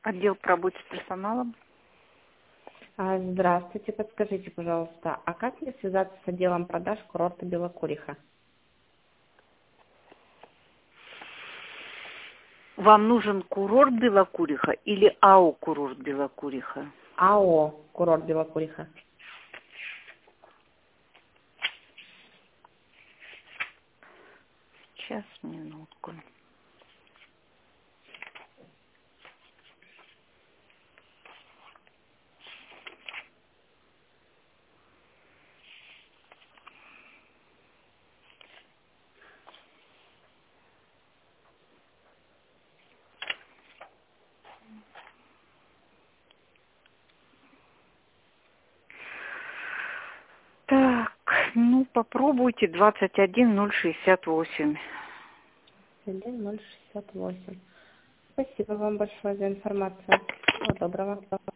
Отдел по работе с персоналом. Здравствуйте, подскажите, пожалуйста, а как мне связаться с отделом продаж курорта Белокуриха? Вам нужен курорт Белокуриха или АО курорт Белокуриха? АО курорт Белокуриха. Сейчас, минутку. Так, ну попробуйте 21068. 1068. Спасибо вам большое за информацию. Всего доброго.